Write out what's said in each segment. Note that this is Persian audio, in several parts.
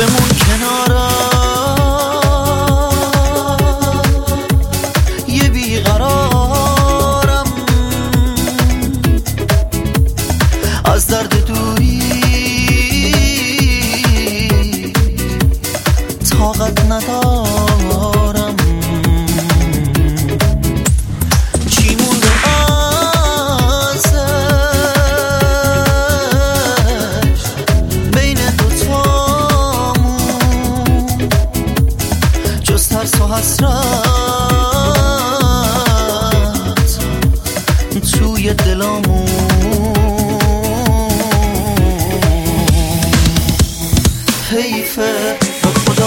بمون کنارم، یه بیقرارم، از درد دوری طاقت ندارم. چی مونده ازش بین دوتامون جز ترس و حسرت توی دلامون. حیفه به خدا،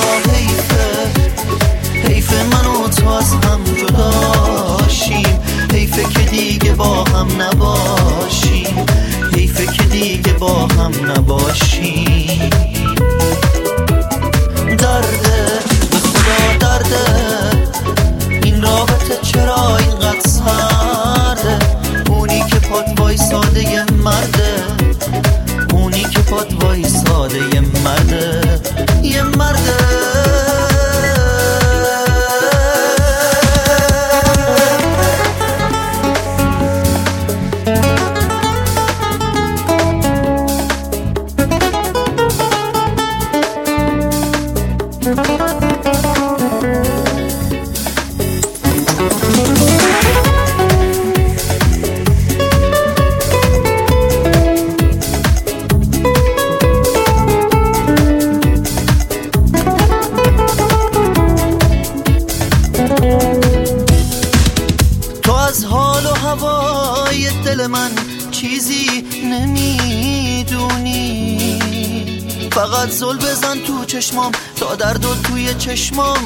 حیفه من و تو از هم جداشیم، حیفه که دیگه با هم نباشیم، حیفه که دیگه با هم نباشیم. درده به خدا درده، این رابطه چرا اینقدر سرده؟ اونی که پات وایساده یه مرده، اونی که پات وایساده یه مرده، یه مرده. تو از حال و هوای دل من چیزی نمیدونی، فقط زل بزن تو چشمام تا درد و توی چشمام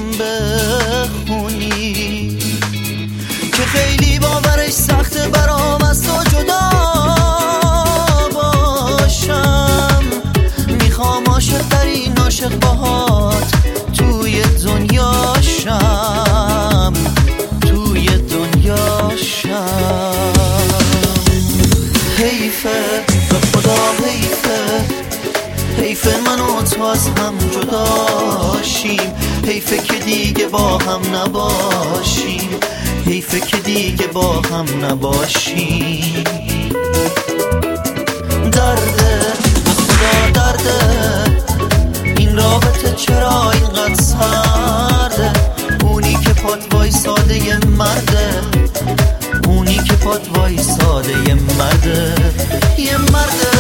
بخونی، که خیلی باورش سخته برام از تو جدا باشم. میخوام عاشق ترین عاشق باهات توی دنیاشم، توی دنیاشم. حیفه به خدا حیفه من و تو از هم جداشیم، حیفه که دیگه با هم نباشیم، حیفه که دیگه با هم نباشیم. درده به خدا درده، این رابطه چرا اینقدر سرده؟ اونی که پات وایساده یه مرده، اونی که پات وایساده یه مرده، یه مرده.